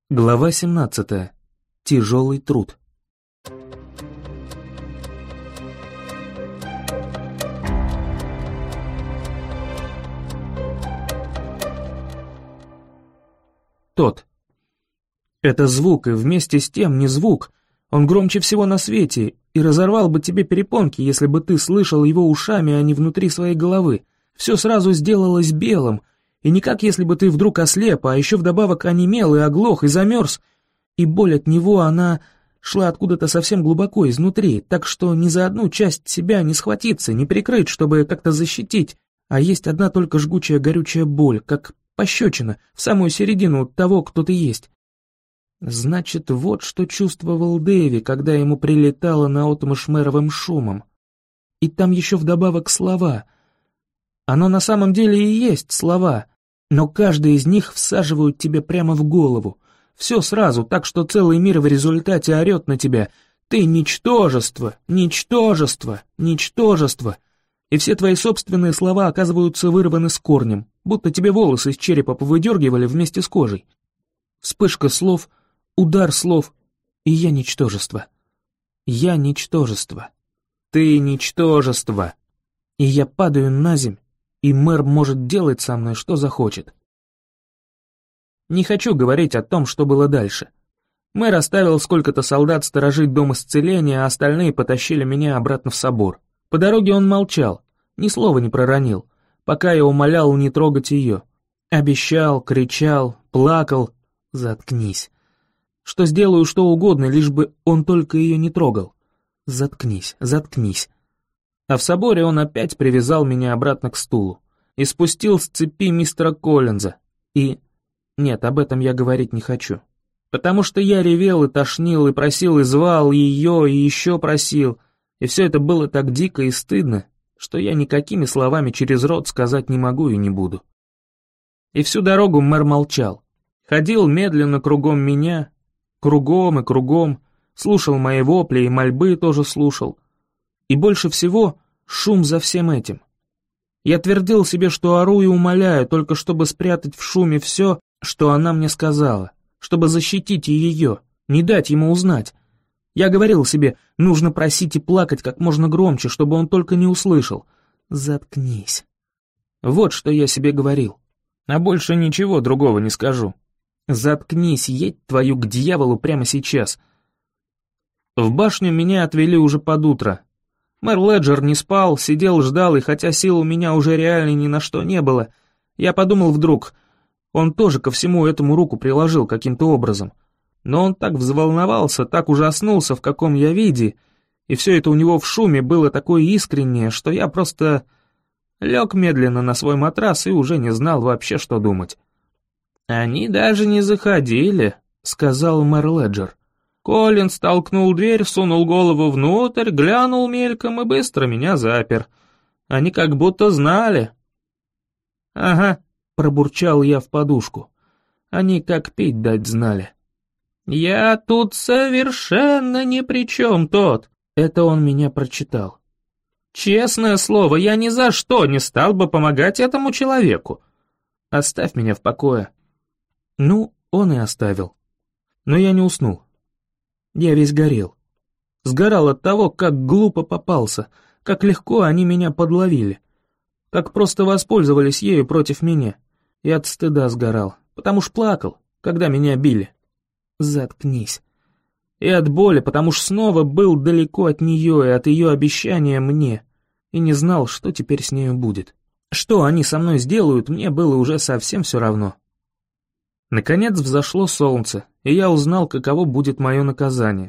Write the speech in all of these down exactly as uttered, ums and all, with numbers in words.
Глава семнадцатая. Тяжелый труд. Тот. Это звук, и вместе с тем не звук. Он громче всего на свете, и разорвал бы тебе перепонки, если бы ты слышал его ушами, а не внутри своей головы. Все сразу сделалось белым, и не как если бы ты вдруг ослеп, а еще вдобавок онемел и оглох, и замерз. И боль от него, она шла откуда-то совсем глубоко изнутри, так что ни за одну часть себя не схватиться, не прикрыть, чтобы как-то защитить, а есть одна только жгучая горючая боль, как пощечина в самую середину того, кто ты есть. Значит, вот что чувствовал Дэви, когда ему прилетало наотмашь мэровым шумом. И там еще вдобавок слова. Оно на самом деле и есть слова, но каждый из них всаживают тебе прямо в голову. Все сразу, так что целый мир в результате орет на тебя. Ты ничтожество, ничтожество, ничтожество. И все твои собственные слова оказываются вырваны с корнем, будто тебе волосы из черепа повыдергивали вместе с кожей. Вспышка слов, удар слов, и я ничтожество. Я ничтожество. Ты ничтожество. И я падаю на земь, и мэр может делать со мной, что захочет. Не хочу говорить о том, что было дальше. Мэр оставил сколько-то солдат сторожить дом исцеления, а остальные потащили меня обратно в собор. По дороге он молчал, ни слова не проронил, пока я умолял не трогать ее. Обещал, кричал, плакал. Заткнись. Что сделаю что угодно, лишь бы он только ее не трогал. Заткнись, заткнись. А в соборе он опять привязал меня обратно к стулу и спустил с цепи мистера Коллинза. И... Нет, об этом я говорить не хочу. Потому что я ревел и тошнил, и просил, и звал ее, и еще просил. И все это было так дико и стыдно, что я никакими словами через рот сказать не могу и не буду. И всю дорогу мэр молчал. Ходил медленно кругом меня, кругом и кругом, слушал мои вопли и мольбы тоже слушал. И больше всего шум за всем этим. Я твердил себе, что ору и умоляю, только чтобы спрятать в шуме все, что она мне сказала, чтобы защитить ее, не дать ему узнать. Я говорил себе, нужно просить и плакать как можно громче, чтобы он только не услышал. Заткнись. Вот что я себе говорил. А больше ничего другого не скажу. Заткнись, едь твою к дьяволу прямо сейчас. В башню меня отвели уже под утро. Мэр Леджер не спал, сидел, ждал, и хотя сил у меня уже реально ни на что не было, я подумал вдруг, он тоже ко всему этому руку приложил каким-то образом. Но он так взволновался, так ужаснулся, в каком я виде, и все это у него в шуме было такое искреннее, что я просто лег медленно на свой матрас и уже не знал вообще, что думать. «Они даже не заходили», — сказал мэр Леджер. Коллинз толкнул дверь, сунул голову внутрь, глянул мельком и быстро меня запер. Они как будто знали. «Ага», — пробурчал я в подушку. «Они как пить дать знали». «Я тут совершенно ни при чем, тот». Это он меня прочитал. «Честное слово, я ни за что не стал бы помогать этому человеку. Оставь меня в покое». Ну, он и оставил. Но я не уснул. Я весь горел. Сгорал от того, как глупо попался, как легко они меня подловили, как просто воспользовались ею против меня. И от стыда сгорал, потому ж плакал, когда меня били. Заткнись. И от боли, потому ж снова был далеко от нее и от ее обещания мне, и не знал, что теперь с нею будет. Что они со мной сделают, мне было уже совсем все равно. Наконец взошло солнце, и я узнал, каково будет мое наказание.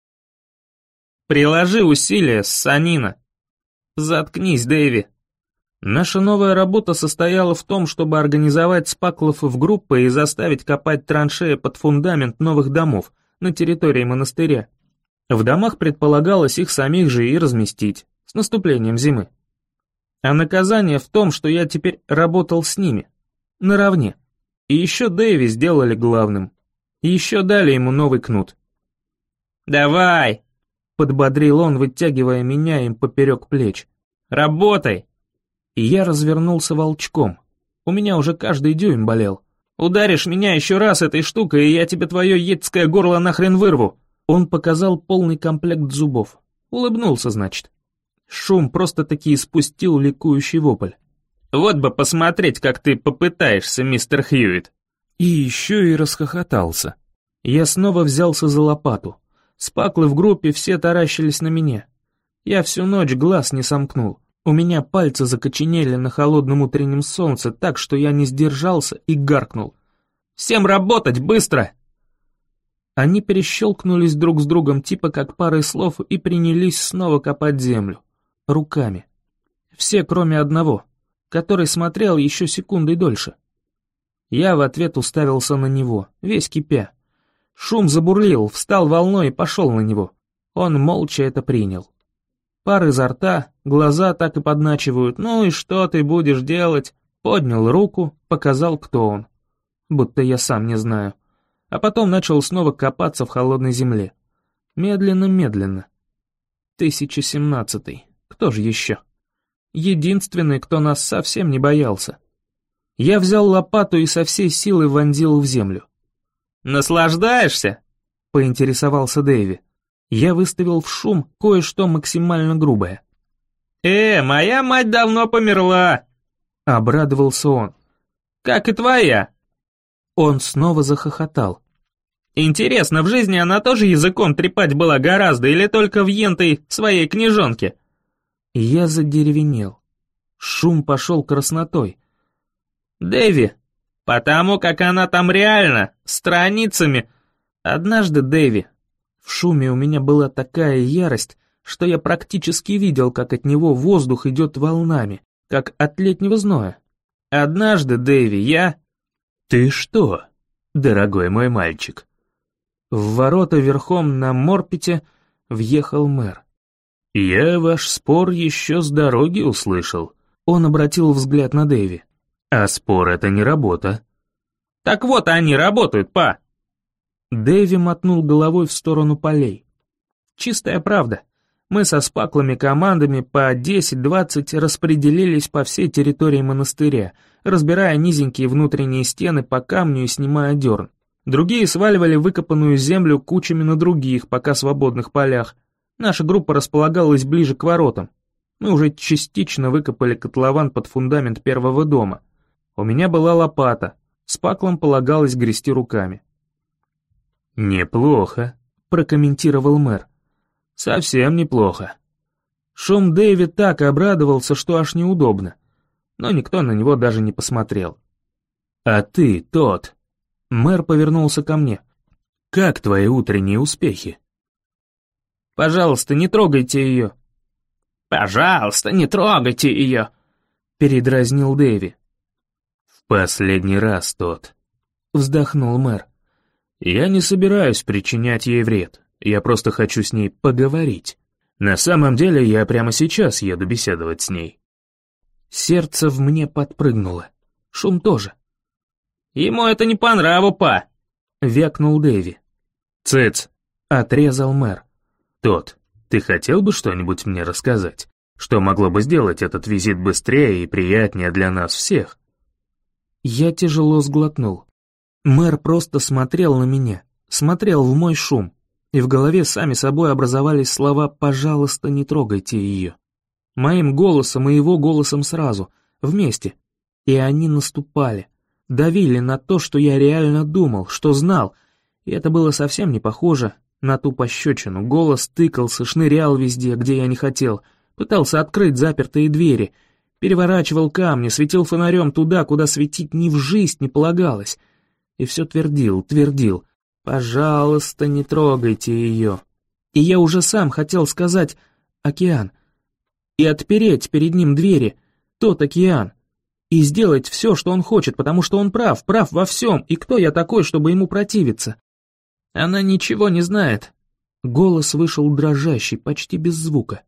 «Приложи усилия, ссанина!» «Заткнись, Дэви!» Наша новая работа состояла в том, чтобы организовать спаклов в группы и заставить копать траншеи под фундамент новых домов на территории монастыря. В домах предполагалось их самих же и разместить, с наступлением зимы. А наказание в том, что я теперь работал с ними, наравне. И еще Дэви сделали главным. И еще дали ему новый кнут. «Давай!» — подбодрил он, вытягивая меня им поперек плеч. «Работай!» И я развернулся волчком. У меня уже каждый дюйм болел. Ударишь меня еще раз этой штукой, и я тебе твое едское горло нахрен вырву!» Он показал полный комплект зубов. Улыбнулся, значит. Шум просто-таки испустил ликующий вопль. «Вот бы посмотреть, как ты попытаешься, мистер Хьюитт!» И еще и расхохотался. Я снова взялся за лопату. Спаклы в группе все таращились на меня. Я всю ночь глаз не сомкнул. У меня пальцы закоченели на холодном утреннем солнце так, что я не сдержался и гаркнул. «Всем работать, быстро!» Они перещелкнулись друг с другом типа как парой слов и принялись снова копать землю. Руками. Все, кроме одного, который смотрел еще секундой дольше. Я в ответ уставился на него, весь кипя. Шум забурлил, встал волной и пошел на него. Он молча это принял. Пар изо рта, глаза так и подначивают. «Ну и что ты будешь делать?» Поднял руку, показал, кто он. Будто я сам не знаю. А потом начал снова копаться в холодной земле. Медленно-медленно. тысяча семнадцатый. Кто же еще? Единственный, кто нас совсем не боялся. Я взял лопату и со всей силы вонзил в землю. «Наслаждаешься?» — поинтересовался Дэви. Я выставил в шум кое-что максимально грубое. «Э, моя мать давно померла!» — обрадовался он. «Как и твоя!» Он снова захохотал. «Интересно, в жизни она тоже языком трепать была гораздо или только в ентой своей книжонке?» Я задеревенел. Шум пошел краснотой. «Дэви, потому как она там реально, страницами...» Однажды, Дэви, в шуме у меня была такая ярость, что я практически видел, как от него воздух идет волнами, как от летнего зноя. Однажды, Дэви, я... «Ты что, дорогой мой мальчик?» В ворота верхом на морпете въехал мэр. «Я ваш спор еще с дороги услышал». Он обратил взгляд на Дэви. «А спор — это не работа». «Так вот они работают, па!» Дэви мотнул головой в сторону полей. «Чистая правда. Мы со спаклыми командами по десять-двадцать распределились по всей территории монастыря, разбирая низенькие внутренние стены по камню и снимая дерн. Другие сваливали выкопанную землю кучами на других, пока свободных полях. Наша группа располагалась ближе к воротам. Мы уже частично выкопали котлован под фундамент первого дома. У меня была лопата, с паклом полагалось грести руками». «Неплохо», — прокомментировал мэр. «Совсем неплохо». Шум Дэви так обрадовался, что аж неудобно. Но никто на него даже не посмотрел. «А ты, тот...» Мэр повернулся ко мне. «Как твои утренние успехи?» «Пожалуйста, не трогайте ее». «Пожалуйста, не трогайте ее», — передразнил Дэви. «В последний раз, тот...» — вздохнул мэр. «Я не собираюсь причинять ей вред. Я просто хочу с ней поговорить. На самом деле я прямо сейчас еду беседовать с ней». Сердце в мне подпрыгнуло. Шум тоже. «Ему это не по нраву, па!» — вякнул Дэви. «Цыц!» — отрезал мэр. «Тот, ты хотел бы что-нибудь мне рассказать? Что могло бы сделать этот визит быстрее и приятнее для нас всех?» Я тяжело сглотнул. Мэр просто смотрел на меня, смотрел в мой шум, и в голове сами собой образовались слова «пожалуйста, не трогайте ее». Моим голосом и его голосом сразу, вместе. И они наступали, давили на то, что я реально думал, что знал, и это было совсем не похоже на ту пощечину. Голос тыкался, шнырял везде, где я не хотел, пытался открыть запертые двери, переворачивал камни, светил фонарем туда, куда светить ни в жизнь не полагалось. И все твердил, твердил: «Пожалуйста, не трогайте ее». И я уже сам хотел сказать «океан» и отпереть перед ним двери, тот океан, и сделать все, что он хочет, потому что он прав, прав во всем, и кто я такой, чтобы ему противиться? Она ничего не знает. Голос вышел дрожащий, почти без звука.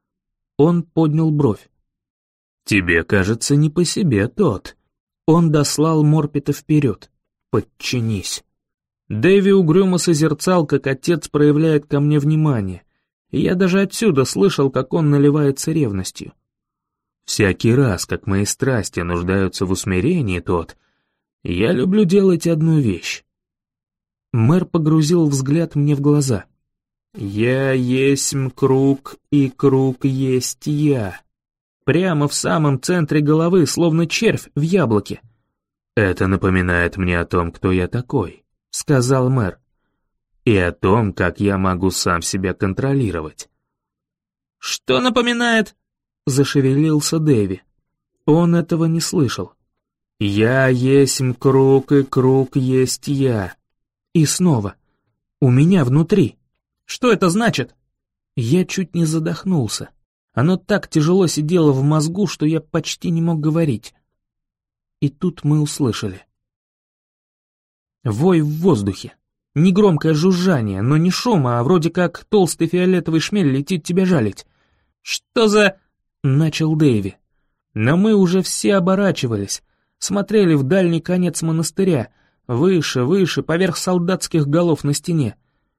Он поднял бровь. «Тебе, кажется, не по себе, тот». Он дослал Морпета вперед. «Подчинись». Дэви угрюмо созерцал, как отец проявляет ко мне внимание, и я даже отсюда слышал, как он наливается ревностью. «Всякий раз, как мои страсти нуждаются в усмирении, тот, Я люблю делать одну вещь. Мэр погрузил взгляд мне в глаза. Я есмь круг, и круг есть я. Прямо в самом центре головы, словно червь в яблоке. Это напоминает мне о том, кто я такой, сказал мэр. И о том, как я могу сам себя контролировать. Что напоминает? Зашевелился Дэви. Он этого не слышал. Я есмь круг, и круг есть я. И снова. У меня внутри. Что это значит? Я чуть не задохнулся. Оно так тяжело сидело в мозгу, что я почти не мог говорить. И тут мы услышали. Вой в воздухе. Негромкое жужжание, но не шум, а вроде как толстый фиолетовый шмель летит тебя жалить. «Что за...» — начал Дэйви. Но мы уже все оборачивались, смотрели в дальний конец монастыря, выше, выше, поверх солдатских голов на стене.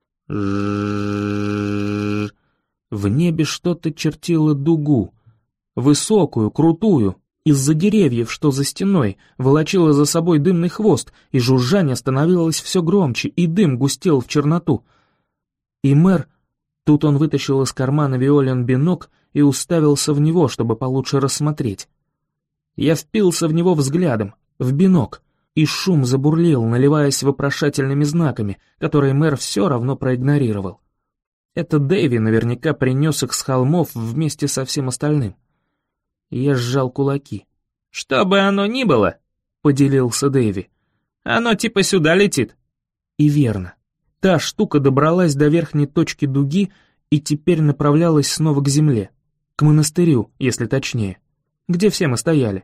В небе что-то чертило дугу, высокую, крутую, из-за деревьев, что за стеной, волочило за собой дымный хвост, и жужжание становилось все громче, и дым густел в черноту. И мэр, тут он вытащил из кармана Виолин бинок и уставился в него, чтобы получше рассмотреть. Я впился в него взглядом, в бинок, и шум забурлил, наливаясь вопрошательными знаками, которые мэр все равно проигнорировал. Это Дэйви наверняка принес их с холмов вместе со всем остальным. Я сжал кулаки. «Что бы оно ни было», — поделился Дэйви, — «оно типа сюда летит». И верно. Та штука добралась до верхней точки дуги и теперь направлялась снова к земле, к монастырю, если точнее, где все мы стояли.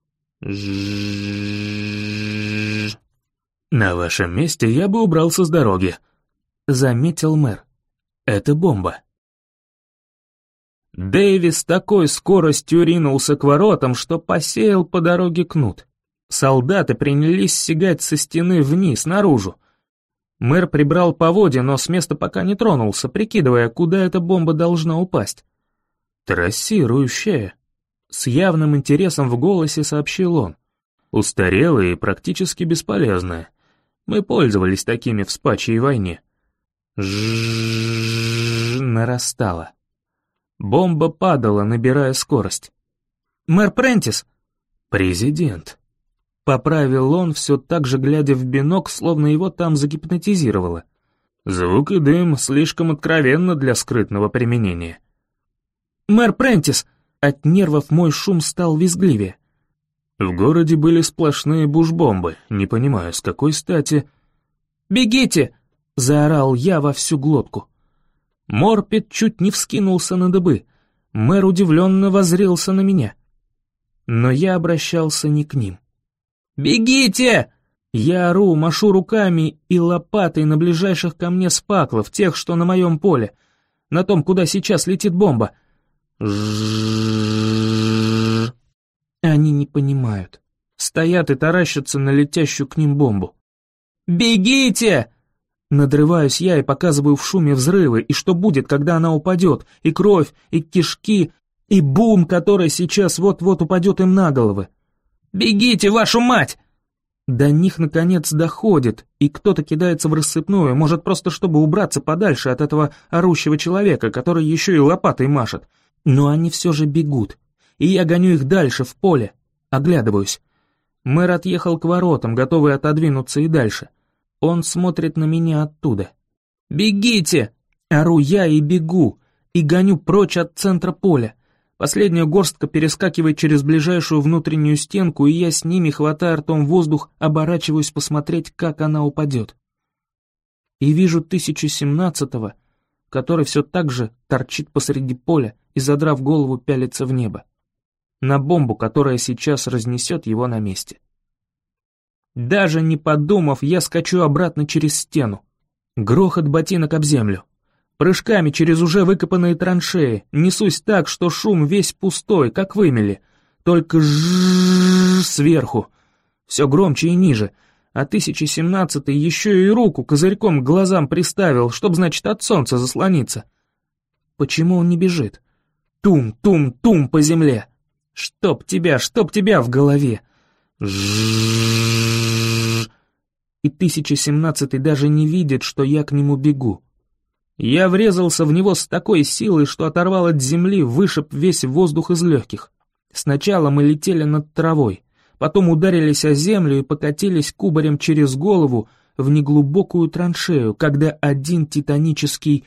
«На вашем месте я бы убрался с дороги», — заметил мэр. «Это бомба». Дэйви с такой скоростью ринулся к воротам, что посеял по дороге кнут. Солдаты принялись сигать со стены вниз, наружу. Мэр прибрал поводья, но с места пока не тронулся, прикидывая, куда эта бомба должна упасть. «Трассирующая», — с явным интересом в голосе сообщил он. «Устарелая и практически бесполезная. Мы пользовались такими в Спачьей войне». Жжжжж нарастало. Бомба падала, набирая скорость. «Мэр Прентис!» «Президент!» Поправил он, все так же глядя в бинок, словно его там загипнотизировало. «Звук и дым слишком откровенно для скрытного применения». «Мэр Прентис!» От нервов мой шум стал визгливее. «В городе были сплошные буш-бомбы, не понимаю, с какой стати...» «Бегите!» — заорал я во всю глотку. Морпет чуть не вскинулся на дыбы. Мэр удивленно воззрелся на меня. Но я обращался не к ним. «Бегите!» Я ору, машу руками и лопатой на ближайших ко мне спаклов, тех, что на моем поле, на том, куда сейчас летит бомба. Жжжжжж. Они не понимают. Стоят и таращатся на летящую к ним бомбу. «Бегите!» Надрываюсь я и показываю в шуме взрывы, и что будет, когда она упадет, и кровь, и кишки, и бум, который сейчас вот-вот упадет им на головы. «Бегите, вашу мать!» До них наконец доходит, и кто-то кидается в рассыпную, может просто чтобы убраться подальше от этого орущего человека, который еще и лопатой машет. Но они все же бегут, и я гоню их дальше, в поле. Оглядываюсь. Мэр отъехал к воротам, готовый отодвинуться и дальше. Он смотрит на меня оттуда. «Бегите!» Ору я и бегу, и гоню прочь от центра поля. Последняя горстка перескакивает через ближайшую внутреннюю стенку, и я с ними, хватая ртом воздух, оборачиваюсь посмотреть, как она упадет. И вижу тысячу семнадцатого, который все так же торчит посреди поля и, задрав голову, пялится в небо. На бомбу, которая сейчас разнесет его на месте. Даже не подумав, я скачу обратно через стену. Грохот ботинок об землю. Прыжками через уже выкопанные траншеи, несусь так, что шум весь пустой, как вымели, только жжжжж сверху, все громче и ниже, а тысяча семнадцатый еще и руку козырьком к глазам приставил, чтоб, значит, от солнца заслониться. Почему он не бежит? Тум-тум-тум по земле. Чтоб тебя, чтоб тебя в голове. Жжжжж. И тысяча семнадцатый даже не видит, что я к нему бегу. Я врезался в него с такой силой, что оторвал от земли, вышиб весь воздух из легких. Сначала мы летели над травой, потом ударились о землю и покатились кубарем через голову в неглубокую траншею, когда один титанический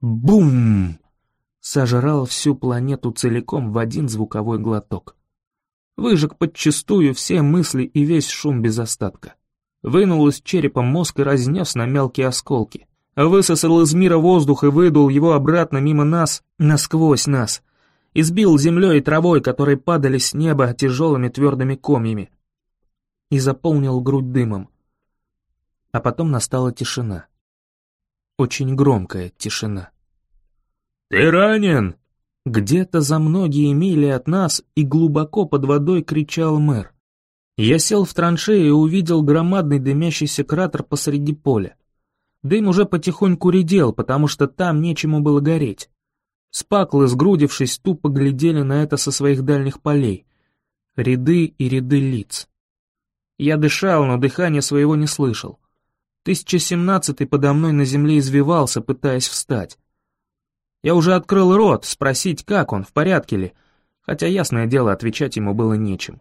бум сожрал всю планету целиком в один звуковой глоток. Выжег подчистую все мысли и весь шум без остатка. Вынул из черепа мозг и разнес на мелкие осколки. Высосал из мира воздух и выдул его обратно мимо нас, насквозь нас. Избил землей и травой, которые падали с неба тяжелыми твердыми комьями. И заполнил грудь дымом. А потом настала тишина. Очень громкая тишина. «Ты ранен!» Где-то за многие мили от нас и глубоко под водой кричал мэр. Я сел в траншею и увидел громадный дымящийся кратер посреди поля. Дым уже потихоньку редел, потому что там нечему было гореть. Спаклы, сгрудившись, тупо глядели на это со своих дальних полей. Ряды и ряды лиц. Я дышал, но дыхания своего не слышал. тысяча семнадцатый подо мной на земле извивался, пытаясь встать. Я уже открыл рот, спросить, как он, в порядке ли, хотя, ясное дело, отвечать ему было нечем.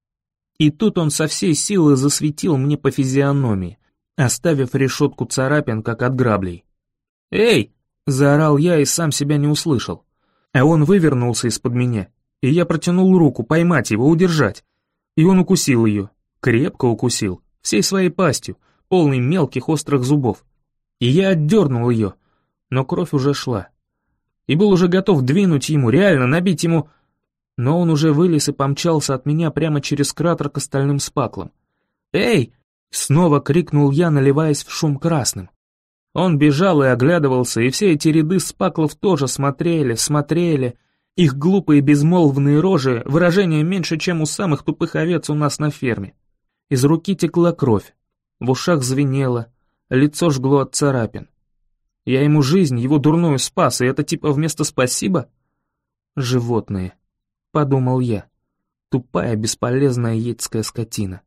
И тут он со всей силы засветил мне по физиономии, оставив решетку царапин, как от граблей. «Эй!» — заорал я и сам себя не услышал. А он вывернулся из-под меня, и я протянул руку поймать его, удержать. И он укусил ее, крепко укусил, всей своей пастью, полной мелких острых зубов. И я отдернул ее, но кровь уже шла. И был уже готов двинуть ему, реально набить ему... Но он уже вылез и помчался от меня прямо через кратер к остальным спаклам. «Эй!» — снова крикнул я, наливаясь в шум красным. Он бежал и оглядывался, и все эти ряды спаклов тоже смотрели, смотрели. Их глупые безмолвные рожи, выражение меньше, чем у самых тупых овец у нас на ферме. Из руки текла кровь, в ушах звенело, лицо жгло от царапин. Я ему жизнь, его дурную спас, и это типа вместо спасибо? Животные, подумал я. Тупая, бесполезная едская скотина.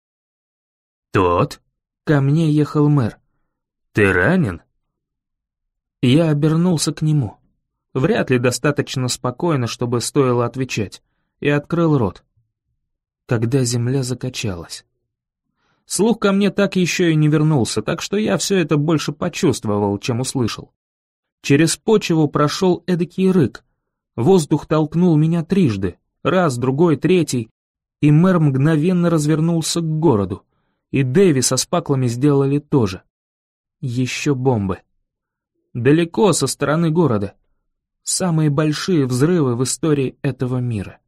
«Тот?» Ко мне ехал мэр. «Ты ранен?» Я обернулся к нему. Вряд ли достаточно спокойно, чтобы стоило отвечать, и открыл рот. Когда земля закачалась. Слух ко мне так еще и не вернулся, так что я все это больше почувствовал, чем услышал. Через почву прошел эдакий рык. Воздух толкнул меня трижды, раз, другой, третий, и мэр мгновенно развернулся к городу, и Дэви со спаклами сделали то же. Еще бомбы. Далеко со стороны города. Самые большие взрывы в истории этого мира.